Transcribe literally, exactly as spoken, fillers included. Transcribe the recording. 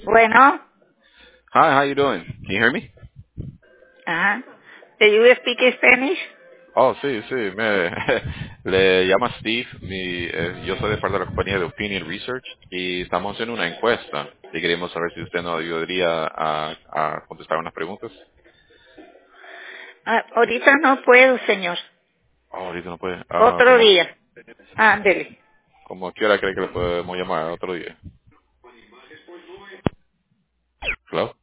Bueno, Hi, how you doing? Can you hear me? ajá. Do you speak Spanish? Oh, sí, sí. Me, le llama Steve. Mi, eh, yo soy de parte de la compañía de Opinion Research y estamos haciendo una encuesta y queríamos saber si usted nos ayudaría a, a contestar unas preguntas. Ah, ahorita no puedo, señor. Oh, ahorita no puede. Ah, Otro ¿cómo, día. Ándele. ¿Cómo a qué hora cree que le podemos llamar otro día? Hello?